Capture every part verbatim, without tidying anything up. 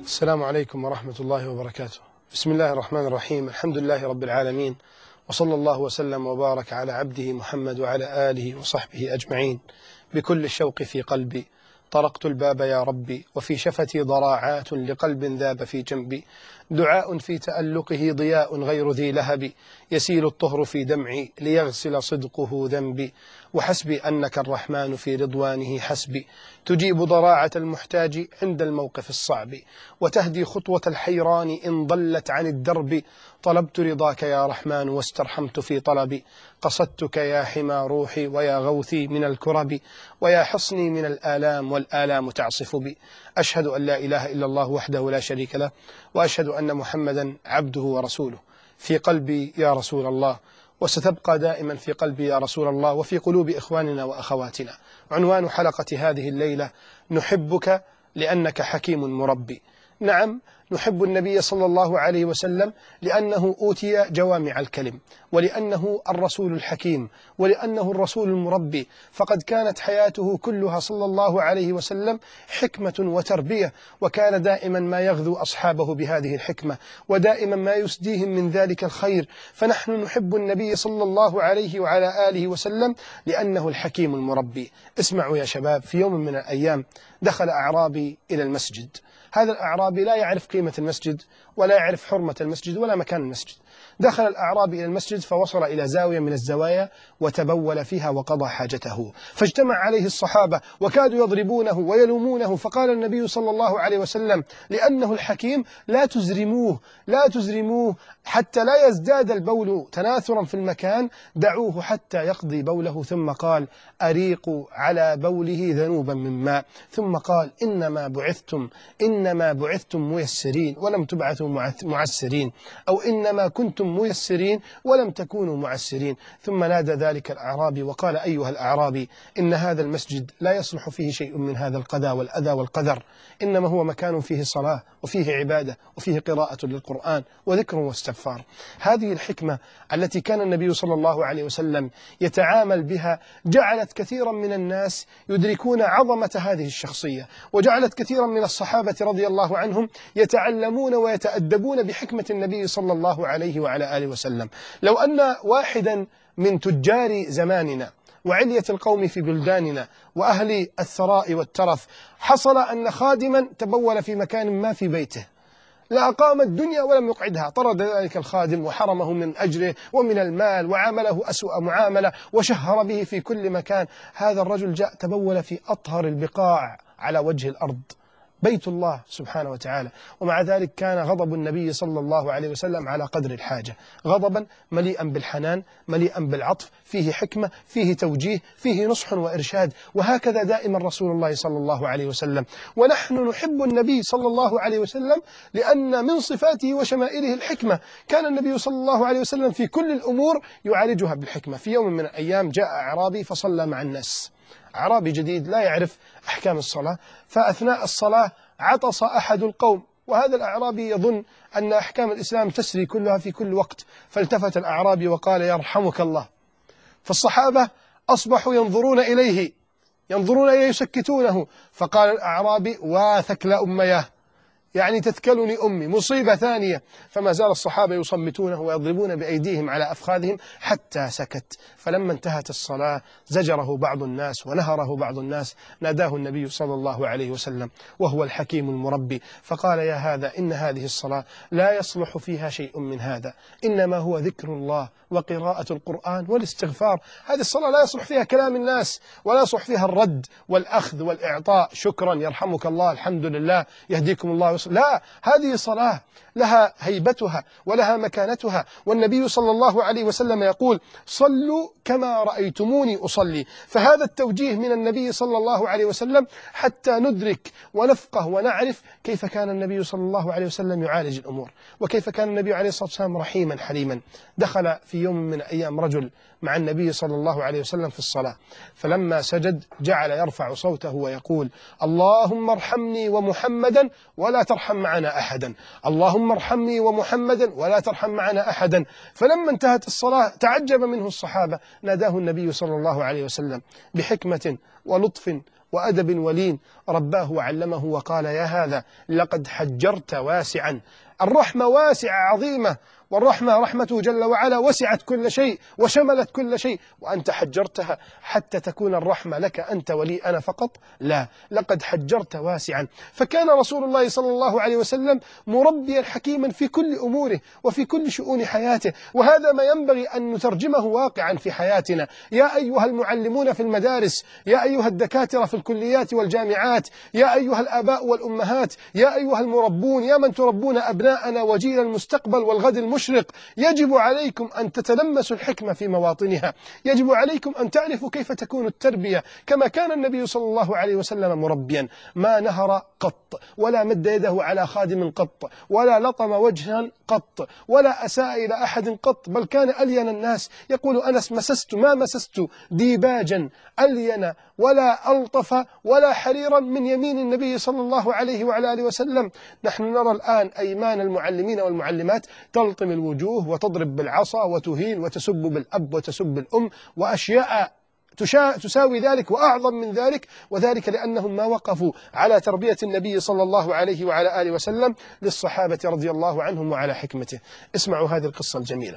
السلام عليكم ورحمة الله وبركاته. بسم الله الرحمن الرحيم. الحمد لله رب العالمين، وصلى الله وسلم وبارك على عبده محمد وعلى آله وصحبه أجمعين. بكل الشوق في قلبي طرقت الباب يا ربي، وفي شفتي ضراعات لقلب ذاب في جنبي. دعاء في تألقه ضياء غير ذي لهب، يسيل الطهر في دمعي ليغسل صدقه ذنبي. وحسبي أنك الرحمن في رضوانه حسبي، تجيب ضراعة المحتاج عند الموقف الصعب، وتهدي خطوة الحيران إن ضلت عن الدرب. طلبت رضاك يا رحمن واسترحمت في طلبي، قصدتك يا حمى روحي ويا غوثي من الكرب، ويا حصني من الآلام والآلام تعصف بي. أشهد أن لا إله إلا الله وحده لا شريك له، وأشهد أن محمدا عبده ورسوله. في قلبي يا رسول الله، وستبقى دائما في قلبي يا رسول الله، وفي قلوب إخواننا وأخواتنا. عنوان حلقة هذه الليلة: نحبك لأنك حكيم مربي. نعم، نحب النبي صلى الله عليه وسلم لأنه أوتي جوامع الكلم، ولأنه الرسول الحكيم، ولأنه الرسول المربي. فقد كانت حياته كلها صلى الله عليه وسلم حكمة وتربية، وكان دائما ما يغذو أصحابه بهذه الحكمة، ودائما ما يسديهم من ذلك الخير. فنحن نحب النبي صلى الله عليه وعلى آله وسلم لأنه الحكيم المربي. اسمعوا يا شباب، في يوم من الأيام دخل أعرابي إلى المسجد. هذا الأعرابي لا يعرف قيمة المسجد، ولا يعرف حرمة المسجد، ولا مكان المسجد. دخل الأعرابي إلى المسجد فوصل إلى زاوية من الزوايا وتبول فيها وقضى حاجته، فاجتمع عليه الصحابة وكادوا يضربونه ويلومونه. فقال النبي صلى الله عليه وسلم لأنه الحكيم: لا تزرموه لا تزرموه حتى لا يزداد البول تناثرا في المكان، دعوه حتى يقضي بوله. ثم قال: أريقوا على بوله ذنوبا من ماء. ثم قال: إنما بعثتم إنما بعثتم ميسرين ولم تبعثوا معسرين، أو إنما كنتم ميسرين ولم تكونوا معسرين. ثم نادى ذلك الأعرابي وقال: أيها الأعرابي، إن هذا المسجد لا يصلح فيه شيء من هذا القذى والأذى والقذر، إنما هو مكان فيه صلاة وفيه عبادة وفيه قراءة للقرآن وذكر واستغفار. هذه الحكمة التي كان النبي صلى الله عليه وسلم يتعامل بها جعلت كثيرا من الناس يدركون عظمة هذه الشخصية، وجعلت كثيرا من الصحابة رضي الله عنهم يتعلمون ويتأدبون بحكمة النبي صلى الله عليه وعلى آله وسلم. لو أن واحدا من تجار زماننا وعلية القوم في بلداننا وأهل الثراء والترف حصل أن خادما تبول في مكان ما في بيته، لأقام الدنيا ولم يقعدها، طرد ذلك الخادم وحرمه من أجره ومن المال، وعامله أسوأ معاملة، وشهر به في كل مكان. هذا الرجل جاء تبول في أطهر البقاع على وجه الأرض، بيت الله سبحانه وتعالى، ومع ذلك كان غضب النبي صلى الله عليه وسلم على قدر الحاجة، غضبا مليئا بالحنان، مليئا بالعطف، فيه حكمة، فيه توجيه، فيه نصح وإرشاد. وهكذا دائما رسول الله صلى الله عليه وسلم. ونحن نحب النبي صلى الله عليه وسلم لأن من صفاته وشمائله الحكمة. كان النبي صلى الله عليه وسلم في كل الأمور يعالجها بالحكمة. في يوم من الأيام جاء أعرابي فصلى مع الناس، أعرابي جديد لا يعرف أحكام الصلاة، فأثناء الصلاة عطس أحد القوم، وهذا الأعرابي يظن أن أحكام الإسلام تسري كلها في كل وقت، فالتفت الأعرابي وقال: يرحمك الله. فالصحابة أصبحوا ينظرون إليه ينظرون إليه يسكتونه. فقال الأعرابي: واثك لا أمياه، يعني تثكلني أمي، مصيبة ثانية. فما زال الصحابة يصمتونه ويضربون بأيديهم على أفخاذهم حتى سكت. فلما انتهت الصلاة زجره بعض الناس ونهره بعض الناس. ناداه النبي صلى الله عليه وسلم وهو الحكيم المربي فقال: يا هذا، إن هذه الصلاة لا يصلح فيها شيء من هذا، إنما هو ذكر الله وقراءة القرآن والاستغفار. هذه الصلاة لا يصلح فيها كلام الناس، ولا يصلح فيها الرد والأخذ والإعطاء، شكرا، يرحمك الله، الحمد لله، يهديكم الله. لا، هذه صلاة لها هيبتها ولها مكانتها. والنبي صلى الله عليه وسلم يقول: صلوا كما رأيتموني أصلي. فهذا التوجيه من النبي صلى الله عليه وسلم حتى ندرك ونفقه ونعرف كيف كان النبي صلى الله عليه وسلم يعالج الأمور، وكيف كان النبي عليه الصلاة والسلام رحيما حليما. دخل في يوم من الأيام رجل مع النبي صلى الله عليه وسلم في الصلاة، فلما سجد جعل يرفع صوته ويقول: اللهم ارحمني ومحمدا ولا ترحم معنا أحدا، اللهم ارحمني ومحمدا ولا ترحم معنا أحدا. فلما انتهت الصلاة تعجب منه الصحابة. ناداه النبي صلى الله عليه وسلم بحكمة ولطف وأدب ولين رباه وعلمه وقال: يا هذا لقد حجرت واسعا. الرحمة واسعة عظيمة، والرحمة رحمته جل وعلا وسعت كل شيء وشملت كل شيء، وأنت حجرتها حتى تكون الرحمة لك أنت ولي أنا فقط؟ لا، لقد حجرت واسعا. فكان رسول الله صلى الله عليه وسلم مربيا حكيما في كل أموره وفي كل شؤون حياته، وهذا ما ينبغي أن نترجمه واقعا في حياتنا. يا أيها المعلمون في المدارس، يا أيها الدكاترة في الكليات والجامعات، يا أيها الآباء والأمهات، يا أيها المربون، يا من تربون أبناءنا وجيل المستقبل والغد المشرق، يجب عليكم أن تتلمسوا الحكمة في مواطنها، يجب عليكم أن تعرفوا كيف تكون التربية كما كان النبي صلى الله عليه وسلم مربيا. ما نهر قط، ولا مد يده على خادم قط، ولا لطم وجها قط، ولا أساء إلى أحد قط، بل كان ألين الناس. يقول أنس: مسست ما مسست ديباجا ألين ولا ألطف ولا حريرا من يمين النبي صلى الله عليه وعلى آله وسلم. نحن نرى الآن أيمان المعلمين والمعلمات تلطم الوجوه وتضرب بالعصا وتهين وتسب بالأب وتسب الأم وأشياء تساوي ذلك وأعظم من ذلك، وذلك لأنهم ما وقفوا على تربية النبي صلى الله عليه وعلى آله وسلم للصحابة رضي الله عنهم وعلى حكمته. اسمعوا هذه القصة الجميلة.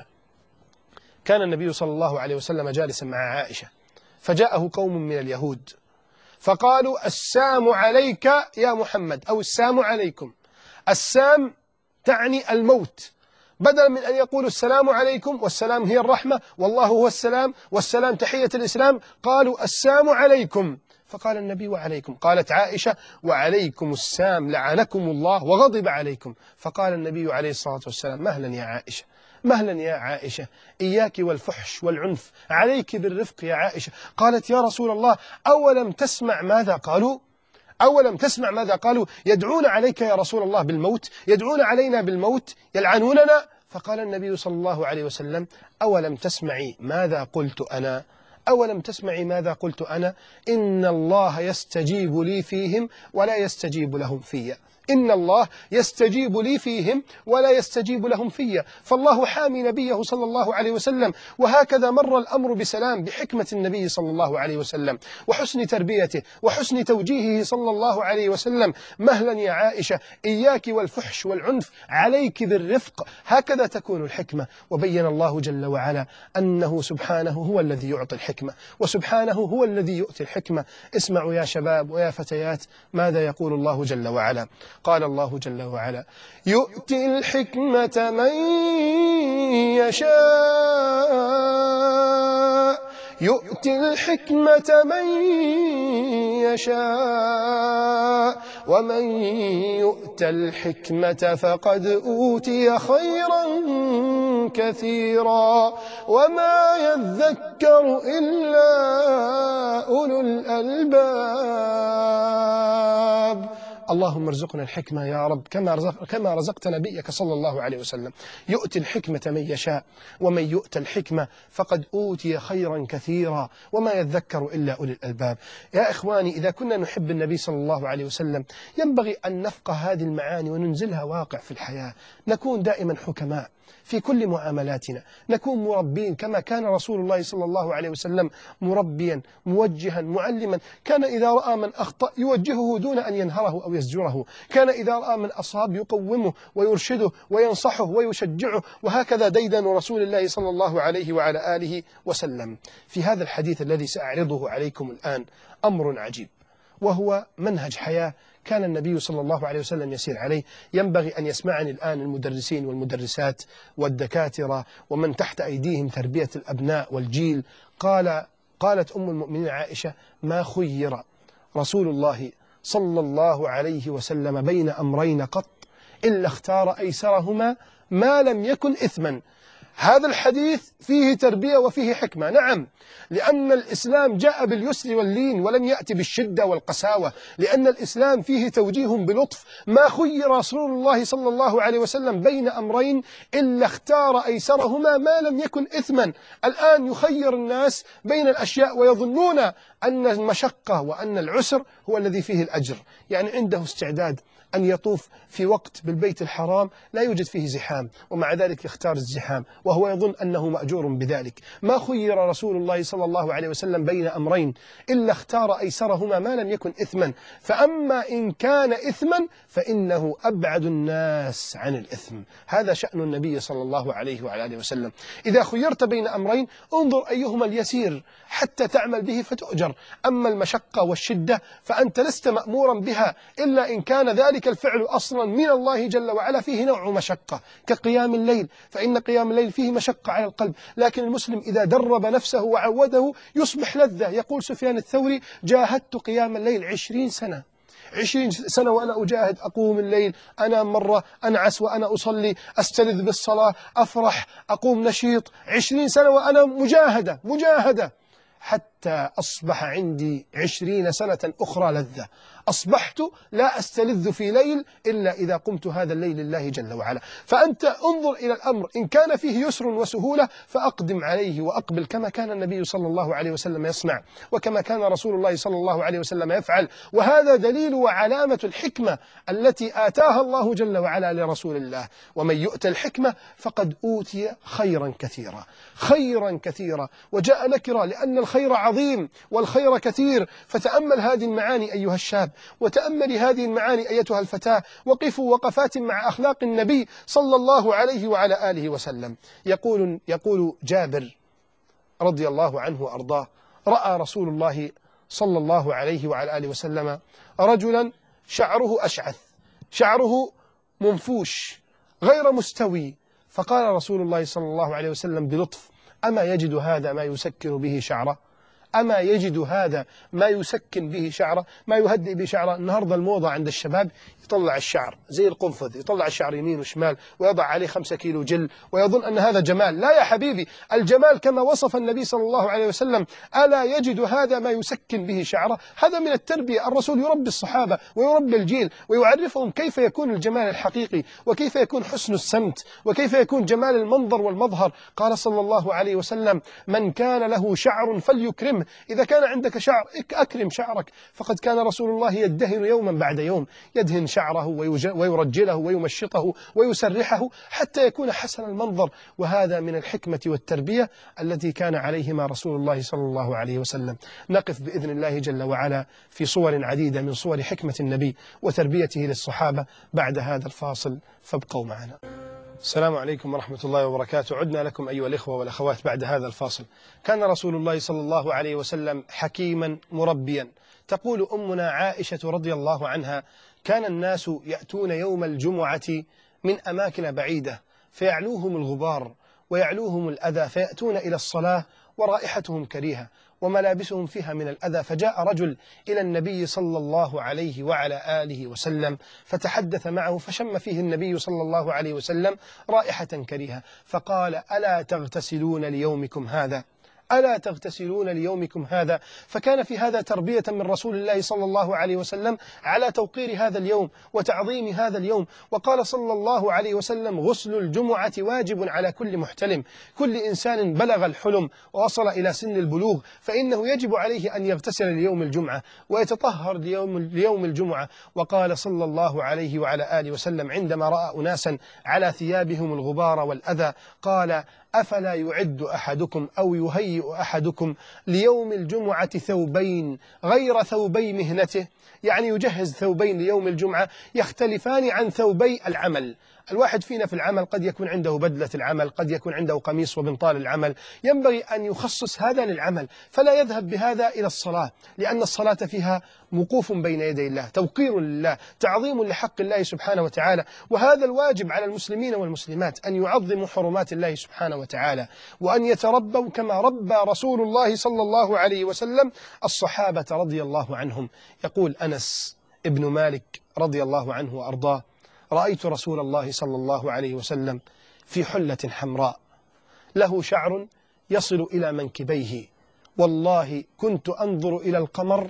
كان النبي صلى الله عليه وسلم جالسا مع عائشة، فجاءه قوم من اليهود فقالوا: السام عليك يا محمد، أو السام عليكم. السام تعني الموت، بدلا من أن يقولوا السلام عليكم، والسلام هي الرحمة والله هو السلام والسلام تحية الإسلام، قالوا: السام عليكم. فقال النبي: وعليكم. قالت عائشة: وعليكم السام لعنكم الله وغضب عليكم. فقال النبي عليه الصلاة والسلام: مهلا يا عائشة، مهلا يا عائشة، إياك والفحش والعنف، عليك بالرفق يا عائشة. قالت: يا رسول الله، أولم تسمع ماذا قالوا؟ أولم تسمع ماذا قالوا؟ يدعون عليك يا رسول الله بالموت، يدعون علينا بالموت، يلعنوننا. فقال النبي صلى الله عليه وسلم: أولم تسمعي ماذا قلت أنا؟ أولم تسمعي ماذا قلت أنا؟ إن الله يستجيب لي فيهم ولا يستجيب لهم فيا. إن الله يستجيب لي فيهم ولا يستجيب لهم فيا. فالله حامي نبيه صلى الله عليه وسلم، وهكذا مر الأمر بسلام بحكمة النبي صلى الله عليه وسلم وحسن تربيته وحسن توجيهه صلى الله عليه وسلم. مهلا يا عائشة، إياك والفحش والعنف، عليك بالرفق، هكذا تكون الحكمة. وبين الله جل وعلا أنه سبحانه هو الذي يعطي الحكمة، وسبحانه هو الذي يؤتي الحكمة. اسمعوا يا شباب ويا فتيات ماذا يقول الله جل وعلا. قال الله جل وعلا: يؤتي الحكمة من يشاء، يؤتي الحكمة من يشاء، ومن يؤت الحكمة فقد أوتي خيرا كثيرا، وما يذكر إلا أولو الألباب. اللهم ارزقنا الحكمة يا رب كما رزق كما رزقت نبيك صلى الله عليه وسلم. يؤتي الحكمة من يشاء، ومن يؤت الحكمة فقد أوتي خيرا كثيرا، وما يذكر إلا أولي الألباب. يا إخواني، إذا كنا نحب النبي صلى الله عليه وسلم ينبغي أن نفقه هذه المعاني وننزلها واقع في الحياة، نكون دائما حكماء في كل معاملاتنا، نكون مربين كما كان رسول الله صلى الله عليه وسلم مربيا موجها معلما. كان إذا رأى من أخطأ يوجهه دون أن ينهره أو يزجره، كان إذا رأى من أصاب يقومه ويرشده وينصحه ويشجعه، وهكذا ديدن رسول الله صلى الله عليه وعلى آله وسلم. في هذا الحديث الذي سأعرضه عليكم الآن أمر عجيب، وهو منهج حياة كان النبي صلى الله عليه وسلم يسير عليه. ينبغي أن يسمعني الآن المدرسين والمدرسات والدكاترة ومن تحت أيديهم تربية الأبناء والجيل. قال قالت أم المؤمنين عائشة: ما خير رسول الله صلى الله عليه وسلم بين أمرين قط إلا اختار أيسرهما ما لم يكن إثما. هذا الحديث فيه تربية وفيه حكمة، نعم، لأن الإسلام جاء باليسر واللين ولم يأتي بالشدة والقساوة، لأن الإسلام فيه توجيه بلطف. ما خير رسول الله صلى الله عليه وسلم بين أمرين إلا اختار أيسرهما ما لم يكن إثما. الآن يخير الناس بين الأشياء ويظنون أن المشقة وأن العسر هو الذي فيه الأجر، يعني عنده استعداد أن يطوف في وقت بالبيت الحرام لا يوجد فيه زحام، ومع ذلك يختار الزحام وهو يظن أنه مأجور بذلك. ما خير رسول الله صلى الله عليه وسلم بين أمرين إلا اختار أيسرهما ما لم يكن إثما، فأما إن كان إثما فإنه أبعد الناس عن الإثم. هذا شأن النبي صلى الله عليه وعلى آله وسلم. إذا خيرت بين أمرين انظر أيهما اليسير حتى تعمل به فتؤجر، أما المشقة والشدة فأنت لست مأمورا بها إلا إن كان ذلك الفعل أصلا من الله جل وعلا فيه نوع مشقة، كقيام الليل، فإن قيام الليل فيه مشقة على القلب، لكن المسلم إذا درب نفسه وعوده يصبح لذة. يقول سفيان الثوري: جاهدت قيام الليل عشرين سنة، عشرين سنة وأنا أجاهد، أقوم الليل، أنام مرة، أنعس وأنا أصلي، أستلذ بالصلاة، أفرح، أقوم نشيط، عشرين سنة وأنا مجاهدة مجاهدة حتى أصبح عندي عشرين سنة أخرى لذة. أصبحت لا أستلذ في ليل إلا إذا قمت هذا الليل لله جل وعلا. فأنت انظر إلى الأمر، إن كان فيه يسر وسهولة فأقدم عليه وأقبل، كما كان النبي صلى الله عليه وسلم يصنع، وكما كان رسول الله صلى الله عليه وسلم يفعل. وهذا دليل وعلامة الحكمة التي آتاها الله جل وعلا لرسول الله. ومن يؤت الحكمة فقد أوتي خيرا كثيرا، خيرا كثيرا، وجاء نكرا لأن الخير عظيم والخير كثير. فتأمل هذه المعاني أيها الشاب، وتأملي هذه المعاني أيتها الفتاة، وقفوا وقفات مع أخلاق النبي صلى الله عليه وعلى آله وسلم. يقول, يقول جابر رضي الله عنه وأرضاه: رأى رسول الله صلى الله عليه وعلى آله وسلم رجلا شعره أشعث، شعره منفوش غير مستوي، فقال رسول الله صلى الله عليه وسلم بلطف: أما يجد هذا ما يسكن به شعره؟ أما يجد هذا ما يسكن به شعره، ما يهدئ به شعره؟ النهاردة الموضة عند الشباب يطلع الشعر زي القنفذ، يطلع الشعر يمين وشمال ويضع عليه خمسة كيلو جل ويظن أن هذا جمال. لا يا حبيبي، الجمال كما وصف النبي صلى الله عليه وسلم: ألا يجد هذا ما يسكن به شعره؟ هذا من التربية. الرسول يربي الصحابة ويربي الجيل ويعرفهم كيف يكون الجمال الحقيقي، وكيف يكون حسن السمت، وكيف يكون جمال المنظر والمظهر. قال صلى الله عليه وسلم: من كان له شعر فليكرمه. إذا كان عندك شعر أكرم شعرك. فقد كان رسول الله يدهن يوما بعد يوم، يدهن شعره ويرجله ويمشطه ويسرحه حتى يكون حسن المنظر. وهذا من الحكمة والتربية التي كان عليهما رسول الله صلى الله عليه وسلم. نقف بإذن الله جل وعلا في صور عديدة من صور حكمة النبي وتربيته للصحابة بعد هذا الفاصل، فابقوا معنا. السلام عليكم ورحمة الله وبركاته. عدنا لكم أيها الإخوة والأخوات بعد هذا الفاصل. كان رسول الله صلى الله عليه وسلم حكيما مربيا. تقول أمنا عائشة رضي الله عنها: كان الناس يأتون يوم الجمعة من أماكن بعيدة فيعلوهم الغبار ويعلوهم الأذى، فيأتون إلى الصلاة ورائحتهم كريهة وملابسهم فيها من الأذى. فجاء رجل إلى النبي صلى الله عليه وعلى آله وسلم فتحدث معه، فشم فيه النبي صلى الله عليه وسلم رائحة كريهة، فقال: ألا تغتسلون ليومكم هذا؟ ألا تغتسلون ليومكم هذا؟ فكان في هذا تربية من رسول الله صلى الله عليه وسلم على توقير هذا اليوم وتعظيم هذا اليوم. وقال صلى الله عليه وسلم: غسل الجمعة واجب على كل محتلم، كل إنسان بلغ الحلم ووصل إلى سن البلوغ فإنه يجب عليه أن يغتسل ليوم الجمعة ويتطهر ليوم, ليوم الجمعة. وقال صلى الله عليه وعلى آله وسلم عندما رأى أناسا على ثيابهم الغبار والأذى قال: أفلا يعد أحدكم أو يهيئ أحدكم ليوم الجمعة ثوبين غير ثوبي مهنته؟ يعني يجهز ثوبين ليوم الجمعة يختلفان عن ثوبي العمل. الواحد فينا في العمل قد يكون عنده بدلة العمل، قد يكون عنده قميص وبنطال العمل، ينبغي أن يخصص هذا للعمل، فلا يذهب بهذا إلى الصلاة، لأن الصلاة فيها وقوف بين يدي الله، توقير لله، تعظيم لحق الله سبحانه وتعالى. وهذا الواجب على المسلمين والمسلمات، أن يعظموا حرمات الله سبحانه وتعالى، وأن يتربوا كما ربى رسول الله صلى الله عليه وسلم الصحابة رضي الله عنهم. يقول أنس ابن مالك رضي الله عنه وأرضاه: رأيت رسول الله صلى الله عليه وسلم في حلة حمراء له شعر يصل إلى منكبيه، والله كنت أنظر إلى القمر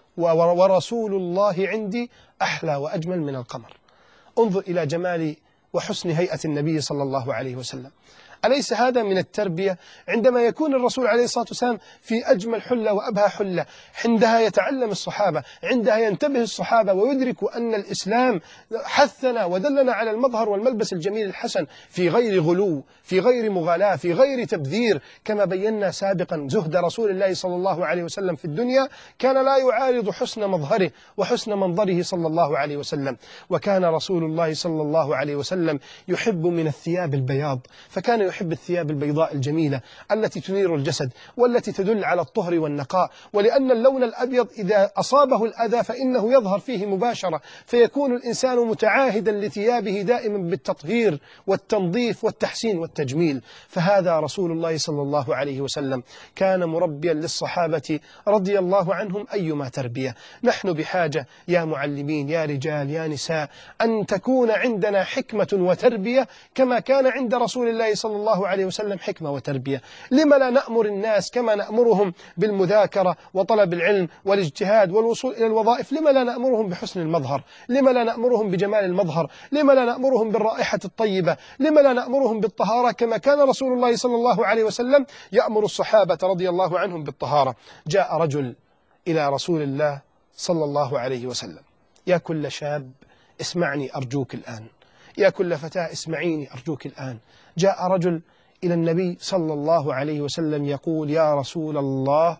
ورسول الله عندي أحلى وأجمل من القمر. انظر إلى جمال وحسن هيئة النبي صلى الله عليه وسلم. أليس هذا من التربية؟ عندما يكون الرسول عليه الصلاة والسلام في أجمل حلة وأبهى حلة، عندها يتعلم الصحابة، عندها ينتبه الصحابة ويدرك أن الإسلام حثنا ودلنا على المظهر والملبس الجميل الحسن، في غير غلو، في غير مغالاة، في غير تبذير، كما بينا سابقا زهد رسول الله صلى الله عليه وسلم في الدنيا كان لا يعارض حسن مظهره وحسن منظره صلى الله عليه وسلم. وكان رسول الله صلى الله عليه وسلم يحب من الثياب البياض، فكان يحب الثياب البيضاء الجميلة التي تنير الجسد والتي تدل على الطهر والنقاء، ولأن اللون الأبيض إذا أصابه الأذى فإنه يظهر فيه مباشرة، فيكون الإنسان متعاهدا لثيابه دائما بالتطهير والتنظيف والتحسين والتجميل. فهذا رسول الله صلى الله عليه وسلم كان مربيا للصحابة رضي الله عنهم أيما تربية. نحن بحاجة يا معلمين يا رجال يا نساء أن تكون عندنا حكمة وتربية كما كان عند رسول الله صلى الله عليه وسلم حكمة وتربية. لما لا نأمر الناس كما نأمرهم بالمذاكرة وطلب العلم والاجتهاد والوصول إلى الوظائف؟ لما لا نأمرهم بحسن المظهر؟ لما لا نأمرهم بجمال المظهر؟ لما لا نأمرهم بالرائحة الطيبة؟ لما لا نأمرهم بالطهارة كما كان رسول الله صلى الله عليه وسلم يأمر الصحابة رضي الله عنهم بالطهارة؟ جاء رجل إلى رسول الله صلى الله عليه وسلم. يا كل شاب اسمعني أرجوك الآن، يا كل فتاة اسمعيني أرجوك الآن. جاء رجل إلى النبي صلى الله عليه وسلم يقول: يا رسول الله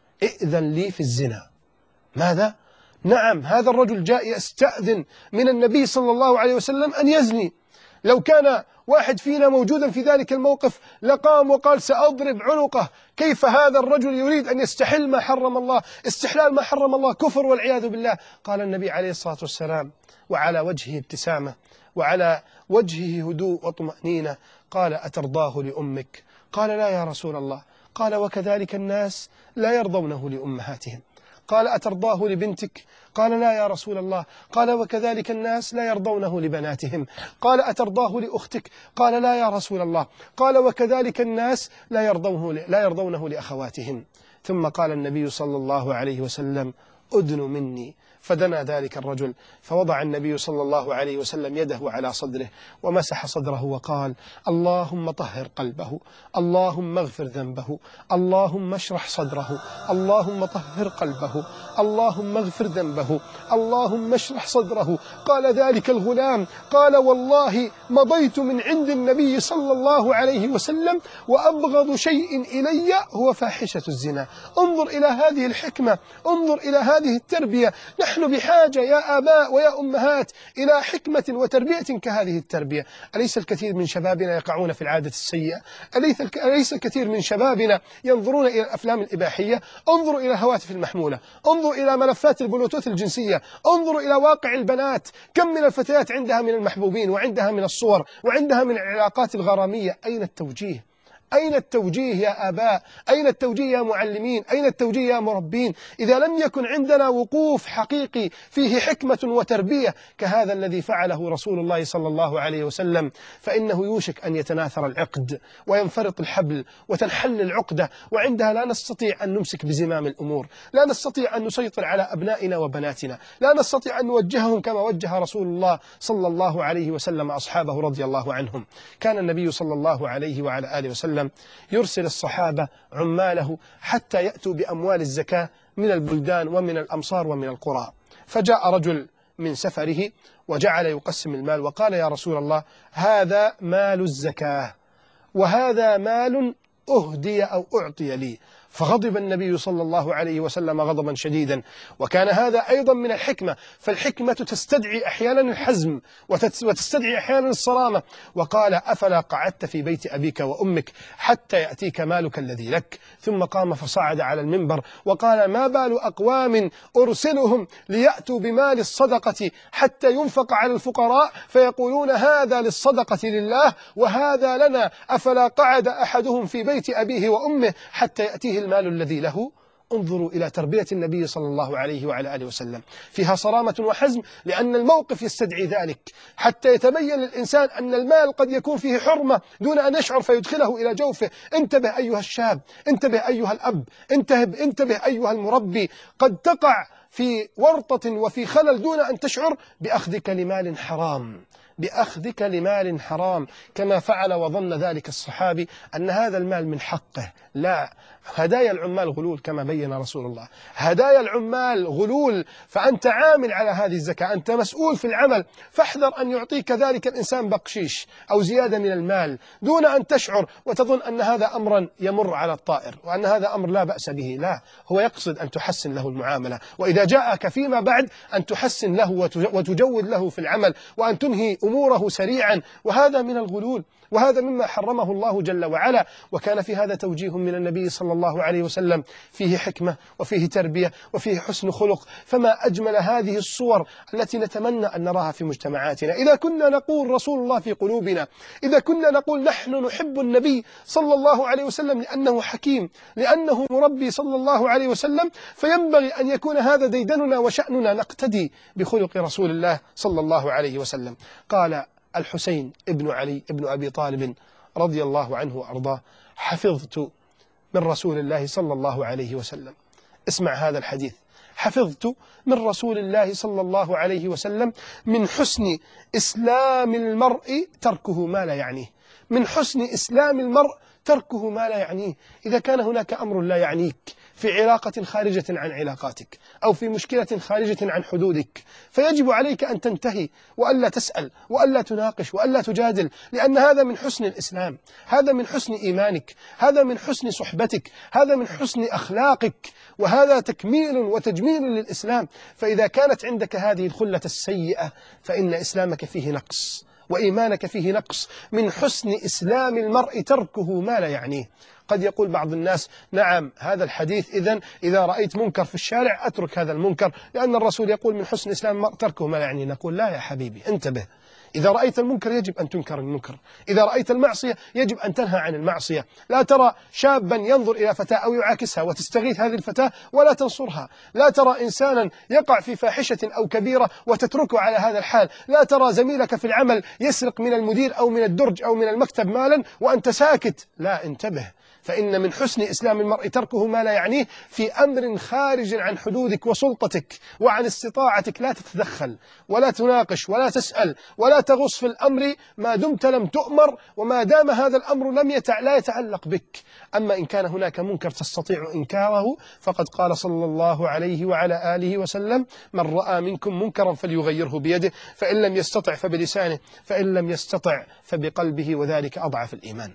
ائذن لي في الزنا. ماذا؟ نعم، هذا الرجل جاء يستأذن من النبي صلى الله عليه وسلم أن يزني. لو كان واحد فينا موجودا في ذلك الموقف لقام وقال: سأضرب عنقه، كيف هذا الرجل يريد أن يستحل ما حرم الله؟ استحلال ما حرم الله كفر والعياذ بالله. قال النبي عليه الصلاة والسلام وعلى وجهه ابتسامة وعلى وجهه هدوء وطمأنينة، قال: أترضاه لأمك؟ قال: لا يا رسول الله. قال: وكذلك الناس لا يرضونه لأمهاتهم. قال: أترضاه لبنتك؟ قال: لا يا رسول الله. قال: وكذلك الناس لا يرضونه لبناتهم. قال: أترضاه لأختك؟ قال: لا يا رسول الله. قال: وكذلك الناس لا يرضونه لا يرضونه لأخواتهم. ثم قال النبي صلى الله عليه وسلم: أدن مني. فدنا ذلك الرجل، فوضع النبي صلى الله عليه وسلم يده على صدره ومسح صدره وقال: اللهم طهر قلبه، اللهم اغفر ذنبه، اللهم اشرح صدره، اللهم طهر قلبه، اللهم اغفر ذنبه، اللهم اشرح صدره. قال ذلك الغلام: قال: والله مضيت من عند النبي صلى الله عليه وسلم وأبغض شيء إلي هو فاحشة الزنا. انظر إلى هذه الحكمة، انظر إلى هذه التربية. نحن بحاجة يا آباء ويا أمهات إلى حكمة وتربية كهذه التربية. أليس الكثير من شبابنا يقعون في العادة السيئة؟ أليس الكثير من شبابنا ينظرون إلى الأفلام الإباحية؟ انظروا إلى الهواتف المحمولة، انظروا إلى ملفات البلوتوث الجنسية، انظروا إلى واقع البنات. كم من الفتيات عندها من المحبوبين وعندها من الصور وعندها من العلاقات الغرامية؟ أين التوجيه؟ أين التوجيه يا آباء؟ أين التوجيه يا معلمين؟ أين التوجيه يا مربين؟ إذا لم يكن عندنا وقوف حقيقي فيه حكمة وتربية كهذا الذي فعله رسول الله صلى الله عليه وسلم، فإنه يوشك أن يتناثر العقد وينفرط الحبل وتنحل العقدة، وعندها لا نستطيع أن نمسك بزمام الأمور، لا نستطيع أن نسيطر على أبنائنا وبناتنا، لا نستطيع أن نوجههم كما وجه رسول الله صلى الله عليه وسلم أصحابه رضي الله عنهم. كان النبي صلى الله عليه وعلى آله وسلم يرسل الصحابة عماله حتى يأتوا بأموال الزكاة من البلدان ومن الأمصار ومن القرى. فجاء رجل من سفره وجعل يقسم المال وقال: يا رسول الله، هذا مال الزكاة وهذا مال أهدي أو أعطي لي. فغضب النبي صلى الله عليه وسلم غضبا شديدا. وكان هذا أيضا من الحكمة، فالحكمة تستدعي أحيانا الحزم وتستدعي أحيانا الصرامة. وقال: أفلا قعدت في بيت أبيك وأمك حتى يأتيك مالك الذي لك؟ ثم قام فصعد على المنبر وقال: ما بال أقوام أرسلهم ليأتوا بمال الصدقة حتى ينفق على الفقراء فيقولون هذا للصدقة لله وهذا لنا، أفلا قعد أحدهم في بيت أبيه وأمه حتى يأتيه المال الذي له؟ انظروا إلى تربية النبي صلى الله عليه وعلى آله وسلم، فيها صرامة وحزم، لأن الموقف يستدعي ذلك، حتى يتبين للإنسان أن المال قد يكون فيه حرمة دون أن يشعر فيدخله إلى جوفه. انتبه أيها الشاب، انتبه أيها الأب، انتبه, انتبه أيها المربي، قد تقع في ورطة وفي خلل دون أن تشعر بأخذك لمال حرام. بأخذك لمال حرام كما فعل وظن ذلك الصحابي أن هذا المال من حقه. لا، هدايا العمال غلول كما بين رسول الله، هدايا العمال غلول، فأنت عامل على هذه الزكاة، أنت مسؤول في العمل، فاحذر أن يعطيك ذلك الإنسان بقشيش أو زيادة من المال دون أن تشعر وتظن أن هذا أمرا يمر على الطائر وأن هذا أمر لا بأس به. لا، هو يقصد أن تحسن له المعاملة، وإذا جاءك فيما بعد أن تحسن له وتجود له في العمل وأن تنهي أموره سريعا، وهذا من الغلول، وهذا مما حرمه الله جل وعلا. وكان في هذا توجيه من النبي صلى الله عليه وسلم فيه حكمة وفيه تربية وفيه حسن خلق. فما أجمل هذه الصور التي نتمنى أن نراها في مجتمعاتنا. إذا كنا نقول رسول الله في قلوبنا، إذا كنا نقول نحن نحب النبي صلى الله عليه وسلم لأنه حكيم، لأنه مربي صلى الله عليه وسلم، فينبغي أن يكون هذا ديدننا وشأننا، نقتدي بخلق رسول الله صلى الله عليه وسلم. قال الحسين ابن علي ابن أبي طالب رضي الله عنه وأرضاه: حفظت من رسول الله صلى الله عليه وسلم، اسمع هذا الحديث، حفظت من رسول الله صلى الله عليه وسلم: من حسن إسلام المرء تركه ما لا يعنيه. من حسن إسلام المرء تركه ما لا يعنيه. إذا كان هناك أمر لا يعنيك في علاقة خارجة عن علاقاتك أو في مشكلة خارجة عن حدودك، فيجب عليك أن تنتهي وألا تسأل وألا تناقش وألا تجادل، لأن هذا من حسن الإسلام، هذا من حسن إيمانك، هذا من حسن صحبتك، هذا من حسن أخلاقك، وهذا تكميل وتجميل للإسلام. فإذا كانت عندك هذه الخلة السيئة فإن إسلامك فيه نقص وإيمانك فيه نقص. من حسن إسلام المرء تركه ما لا يعنيه. قد يقول بعض الناس: نعم، هذا الحديث إذن إذا رأيت منكر في الشارع أترك هذا المنكر، لأن الرسول يقول من حسن إسلام المرء تركه ما لا يعنيه. نقول: لا يا حبيبي، انتبه. إذا رأيت المنكر يجب أن تنكر المنكر، إذا رأيت المعصية يجب أن تنهى عن المعصية. لا ترى شابا ينظر إلى فتاة أو يعاكسها وتستغيث هذه الفتاة ولا تنصرها، لا ترى إنسانا يقع في فاحشة أو كبيرة وتتركه على هذا الحال، لا ترى زميلك في العمل يسرق من المدير أو من الدرج أو من المكتب مالا وأنت ساكت. لا، انتبه، فإن من حسن إسلام المرء تركه ما لا يعنيه في أمر خارج عن حدودك وسلطتك وعن استطاعتك. لا تتدخل ولا تناقش ولا تسأل ولا تغص في الأمر ما دمت لم تؤمر، وما دام هذا الأمر لم يتع... لا يتعلق بك. أما إن كان هناك منكر تستطيع إنكاره فقد قال صلى الله عليه وعلى آله وسلم: من رأى منكم منكرا فليغيره بيده، فإن لم يستطع فبلسانه، فإن لم يستطع فبقلبه، وذلك أضعف الإيمان.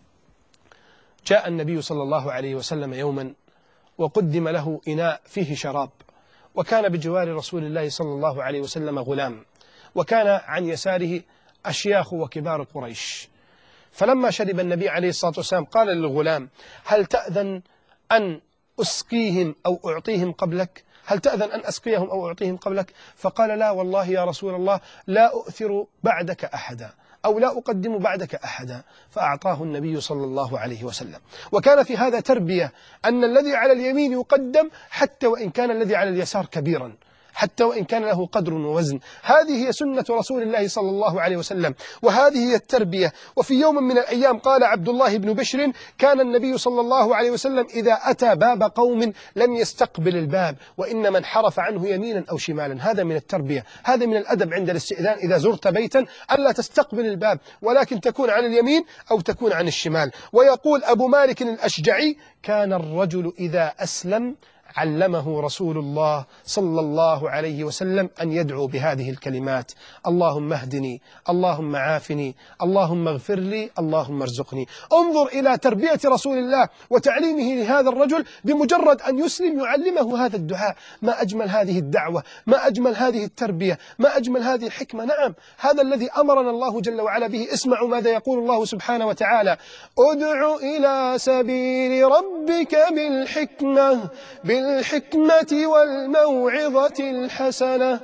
جاء النبي صلى الله عليه وسلم يوما وقدم له إناء فيه شراب، وكان بجوار رسول الله صلى الله عليه وسلم غلام، وكان عن يساره أشياخ وكبار قريش. فلما شرب النبي عليه الصلاة والسلام قال للغلام: هل تأذن أن أسقيهم أو أعطيهم قبلك؟ هل تأذن أن أسقيهم أو أعطيهم قبلك؟ فقال: لا والله يا رسول الله، لا أؤثر بعدك أحدا، أو لا أقدم بعدك أحدا. فأعطاه النبي صلى الله عليه وسلم. وكان في هذا تربية أن الذي على اليمين يقدم حتى وإن كان الذي على اليسار كبيرا، حتى وإن كان له قدر ووزن. هذه هي سنة رسول الله صلى الله عليه وسلم، وهذه هي التربية. وفي يوم من الأيام قال عبد الله بن بشر: كان النبي صلى الله عليه وسلم إذا أتى باب قوم لم يستقبل الباب، وإنما انحرف عنه يمينا أو شمالا. هذا من التربية، هذا من الأدب عند الاستئذان إذا زرت بيتا، ألا تستقبل الباب ولكن تكون عن اليمين أو تكون عن الشمال. ويقول أبو مالك الأشجعي: كان الرجل إذا أسلم علمه رسول الله صلى الله عليه وسلم أن يدعو بهذه الكلمات: اللهم اهدني، اللهم عافني، اللهم اغفر لي، اللهم ارزقني. انظر إلى تربية رسول الله وتعليمه لهذا الرجل، بمجرد أن يسلم يعلمه هذا الدعاء. ما أجمل هذه الدعوة، ما أجمل هذه التربية، ما أجمل هذه الحكمة. نعم، هذا الذي أمرنا الله جل وعلا به. اسمعوا ماذا يقول الله سبحانه وتعالى: ادع إلى سبيل ربك بالحكمة بالحكمة والموعظة الحسنة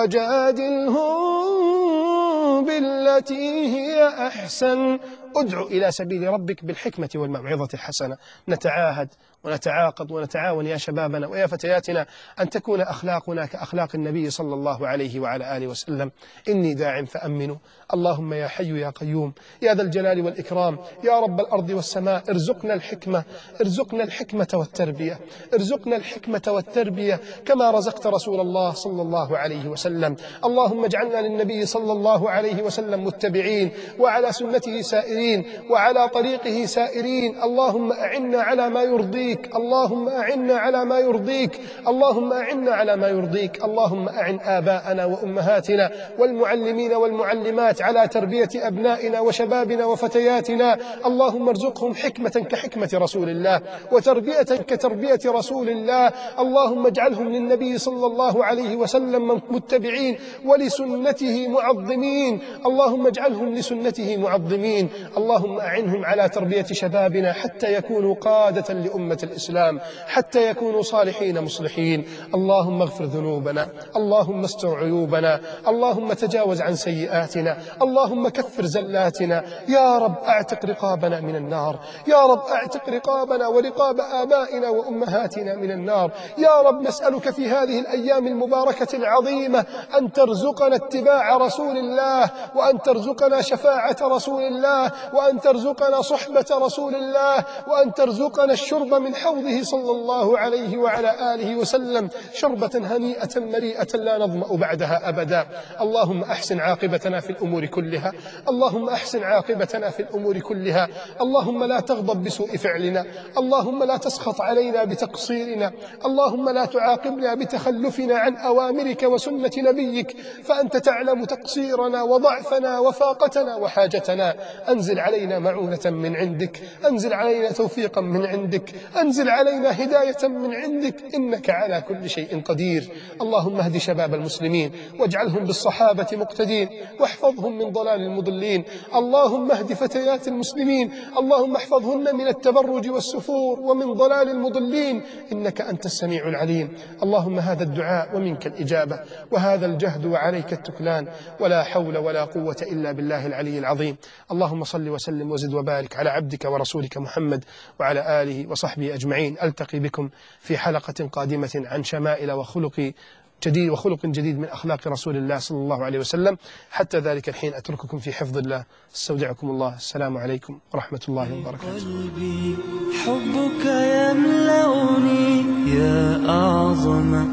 وجادلهم بالتي هي أحسن. ادع إلى سبيل ربك بالحكمة والموعظة الحسنة. نتعاهد ونتعاقد ونتعاون يا شبابنا ويا فتياتنا أن تكون أخلاقنا كأخلاق النبي صلى الله عليه وعلى آله وسلم. إني داع فأمنوا. اللهم يا حي يا قيوم يا ذا الجلال والإكرام يا رب الأرض والسماء، ارزقنا الحكمة، ارزقنا الحكمة والتربية، ارزقنا الحكمة والتربية كما رزقت رسول الله صلى الله عليه وسلم. اللهم اجعلنا للنبي صلى الله عليه وسلم متبعين، وعلى سنته سائرين، وعلى طريقه سائرين. اللهم أعنا على ما يرضيك، اللهم أعنا على ما يرضيك، اللهم أعنا على ما يرضيك. اللهم أعن آباءنا وأمهاتنا والمعلمين والمعلمات على تربية أبنائنا وشبابنا وفتياتنا. اللهم ارزقهم حكمة كحكمة رسول الله، وتربية كتربية رسول الله. اللهم اجعلهم للنبي صلى الله عليه وسلم متبعين ولسنته معظمين. اللهم اجعلهم لسنته معظمين. اللهم أعنهم على تربية شبابنا حتى يكونوا قادة لأمة الإسلام، حتى يكونوا صالحين مصلحين. اللهم اغفر ذنوبنا، اللهم استر عيوبنا، اللهم تجاوز عن سيئاتنا، اللهم كفر زلاتنا. يا رب اعتق رقابنا من النار، يا رب اعتق رقابنا ورقاب آبائنا وأمهاتنا من النار. يا رب نسألك في هذه الأيام المباركة العظيمة أن ترزقنا اتباع رسول الله، وأن ترزقنا شفاعة رسول الله، وأن ترزقنا صحبة رسول الله، وأن ترزقنا الشرب من حوضه صلى الله عليه وعلى آله وسلم شربة هنيئة مريئة لا نظمأ بعدها أبدا. اللهم أحسن عاقبتنا في الأمور كلها، اللهم أحسن عاقبتنا في الأمور كلها. اللهم لا تغضب بسوء فعلنا، اللهم لا تسخط علينا بتقصيرنا، اللهم لا تعاقبنا بتخلفنا عن أوامرك وسنة نبيك، فأنت تعلم تقصيرنا وضعفنا وفاقتنا وحاجتنا. أنزل علينا معونة من عندك، أنزل علينا توفيقا من عندك، أنزل علينا هداية من عندك، إنك على كل شيء قدير. اللهم اهد شباب المسلمين واجعلهم بالصحابة مقتدين، واحفظهم من ضلال المضلين. اللهم اهد فتيات المسلمين، اللهم احفظهن من التبرج والسفور ومن ضلال المضلين، إنك أنت السميع العليم. اللهم هذا الدعاء ومنك الإجابة، وهذا الجهد وعليك التكلان، ولا حول ولا قوة إلا بالله العلي العظيم. اللهم صل وسلم وزد وبارك على عبدك ورسولك محمد وعلى آله وصحبه أجمعين. ألتقي بكم في حلقة قادمة عن شمائل وخلق جديد وخلق جديد من أخلاق رسول الله صلى الله عليه وسلم. حتى ذلك الحين أترككم في حفظ الله، استودعكم الله. السلام عليكم ورحمة الله وبركاته. قلبي حبك يملأني يا أعظم